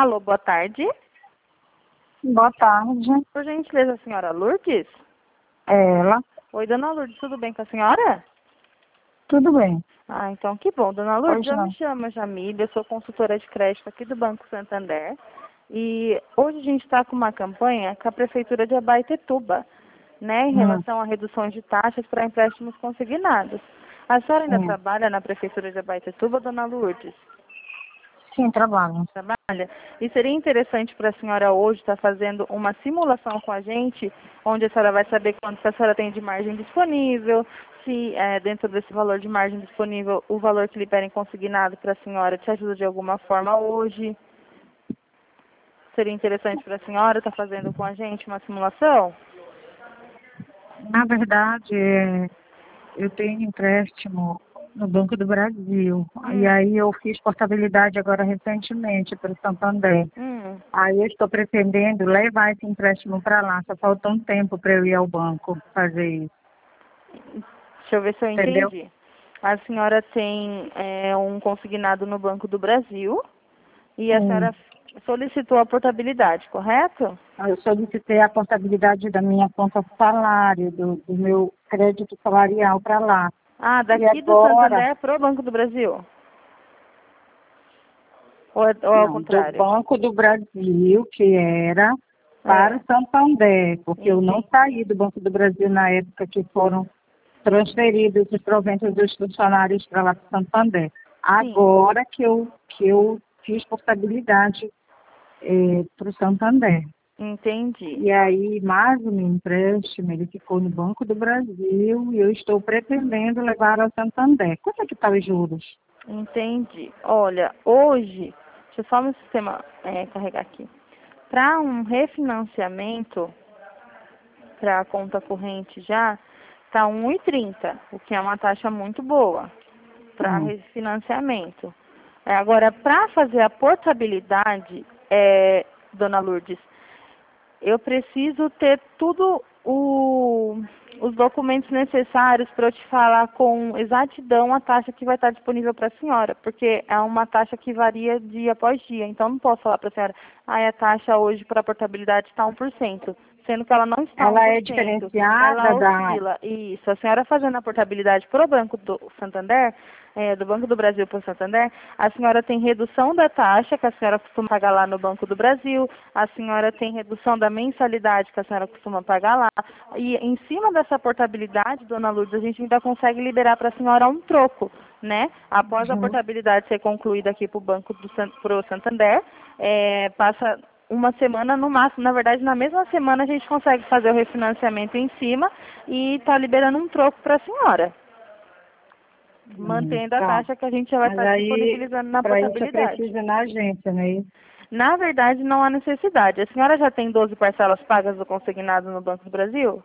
Alô, boa tarde. Boa tarde. Por gentileza, a senhora Lourdes? Ela. Oi, dona Lourdes, tudo bem com a senhora? Tudo bem. Ah, então que bom. Dona Lourdes, Hoje eu não. me chamo Jamília, eu sou consultora de crédito aqui do Banco Santander. E hoje a gente está com uma campanha com a Prefeitura de Abaetetuba, né, em relação a reduções de taxas para empréstimos consignados. A senhora ainda trabalha na Prefeitura de Abaetetuba, dona Lourdes? Sim, trabalho. Trabalha. E seria interessante para a senhora hoje estar fazendo uma simulação com a gente, onde a senhora vai saber quanto que a senhora tem de margem disponível, se dentro desse valor de margem disponível, o valor que liberem consignado para a senhora te ajuda de alguma forma hoje. Seria interessante para a senhora estar fazendo com a gente uma simulação? Na verdade, eu tenho empréstimo no Banco do Brasil. E aí eu fiz portabilidade agora recentemente para o Santander. Aí eu estou pretendendo levar esse empréstimo para lá. Só falta um tempo para eu ir ao banco fazer isso. Deixa eu ver se eu Entendeu? entendi. A senhora tem um consignado no Banco do Brasil e a senhora solicitou a portabilidade, correto? Eu solicitei a portabilidade da minha conta salário, do meu crédito salarial para lá. Ah, E daqui do agora, Santander para o Banco do Brasil? Ou ao não, do contrário? Banco do Brasil, que era para o Santander, porque eu não saí do Banco do Brasil na época que foram transferidos os proventos dos funcionários para lá para o Santander. Agora que eu fiz portabilidade para o Santander. Entendi. E aí, mais o meu empréstimo, ele ficou no Banco do Brasil e eu estou pretendendo levar ao Santander. Quanto é que está os juros? Entendi. Olha, hoje, deixa eu só meu sistema carregar aqui. Para um refinanciamento, para a conta corrente já, está 1,30, o que é uma taxa muito boa para refinanciamento. Agora, para fazer a portabilidade, dona Lourdes, eu preciso ter tudo os documentos necessários para eu te falar com exatidão a taxa que vai estar disponível para a senhora, porque é uma taxa que varia dia após dia. Então, não posso falar para a senhora, a taxa hoje para a portabilidade está 1%, sendo que ela não está 1%. Ela é diferenciada Ela oscila. Isso. A senhora fazendo a portabilidade para o Banco do Santander, do Banco do Brasil para o Santander, a senhora tem redução da taxa que a senhora costuma pagar lá no Banco do Brasil, a senhora tem redução da mensalidade que a senhora costuma pagar lá, e em cima dessa portabilidade, dona Lourdes, a gente ainda consegue liberar para a senhora um troco, né? Após a portabilidade ser concluída aqui para o Banco pro Santander, passa uma semana no máximo, na verdade na mesma semana a gente consegue fazer o refinanciamento em cima e está liberando um troco para a senhora. Mantendo a taxa que a gente já vai estar disponibilizando na portabilidade. Para isso precisa na agência, né? Na verdade, não há necessidade. A senhora já tem 12 parcelas pagas do consignado no Banco do Brasil?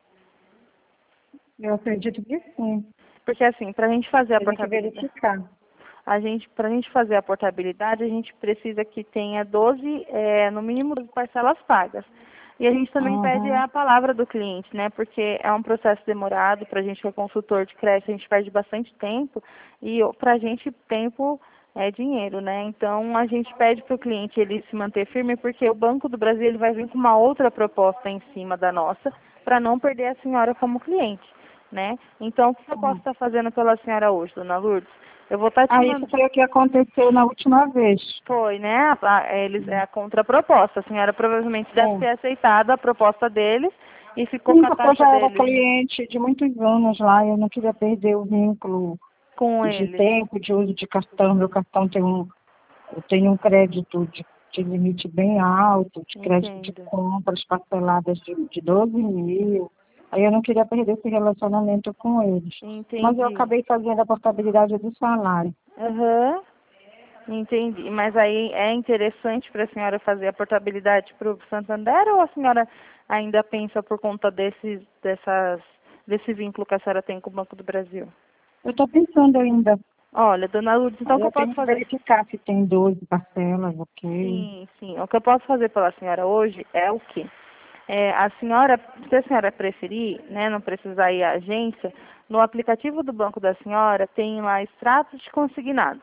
Eu acredito que sim. Porque assim, para a gente fazer a Tem que portabilidade, verificar. para a gente fazer a portabilidade, a gente precisa que tenha 12, no mínimo 12 parcelas pagas. E a gente também pede a palavra do cliente, né? Porque é um processo demorado, para a gente que é consultor de crédito, a gente perde bastante tempo, e para a gente tempo é dinheiro, né? Então a gente pede para o cliente ele se manter firme, porque o Banco do Brasil ele vai vir com uma outra proposta em cima da nossa, para não perder a senhora como cliente, né? Então o que eu posso estar fazendo pela senhora hoje, dona Lourdes? Eu vou estar te mandando. Isso foi o que aconteceu na última vez. Foi, né? Eles é a contraproposta. A senhora provavelmente deve ter aceitado a proposta deles e ficou com a Porque eu taxa já era deles cliente de muitos anos lá, eu não queria perder o vínculo com de eles. tempo, de uso de cartão. Meu cartão eu tenho um crédito de limite bem alto, de crédito de compras parceladas de 12 mil. Aí eu não queria perder esse relacionamento com eles. Mas eu acabei fazendo a portabilidade do salário. Entendi. Mas aí é interessante para a senhora fazer a portabilidade para o Santander ou a senhora ainda pensa por conta desse vínculo que a senhora tem com o Banco do Brasil? Eu estou pensando ainda. Olha, dona Lourdes, então o que eu posso fazer? Verificar se tem 12 parcelas, ok? Sim. O que eu posso fazer pela senhora hoje é o quê? A senhora, se a senhora preferir, né, não precisar ir à agência, no aplicativo do banco da senhora tem lá extratos de consignados.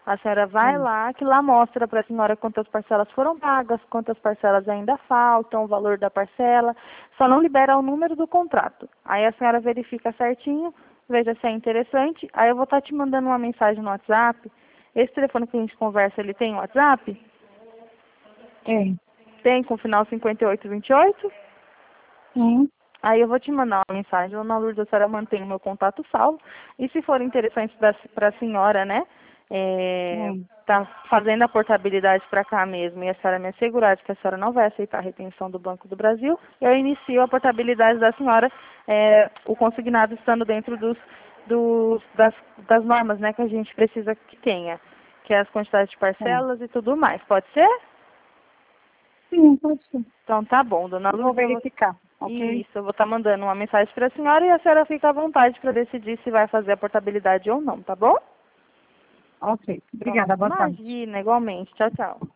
A senhora vai lá, que lá mostra para a senhora quantas parcelas foram pagas, quantas parcelas ainda faltam, o valor da parcela, só não libera o número do contrato. Aí a senhora verifica certinho, veja se é interessante, aí eu vou estar te mandando uma mensagem no WhatsApp. Esse telefone que a gente conversa, ele tem WhatsApp? Tem. Tem, com final 5828? Sim. Aí eu vou te mandar uma mensagem, Dona Lourdes, a senhora mantém o meu contato salvo. E se for interessante para a senhora, né, tá fazendo a portabilidade para cá mesmo, e a senhora me assegurar de que a senhora não vai aceitar a retenção do Banco do Brasil, eu inicio a portabilidade da senhora, o consignado estando dentro das normas, né, que a gente precisa que tenha, que é as quantidades de parcelas e tudo mais. Pode ser? Sim, pode ser. Então tá bom, Dona Eu vou Lourdes. verificar, ok? Isso, eu vou estar mandando uma mensagem para a senhora e a senhora fica à vontade para decidir se vai fazer a portabilidade ou não, tá bom? Ok. Obrigada, boa tarde. Imagina, igualmente. Tchau, tchau.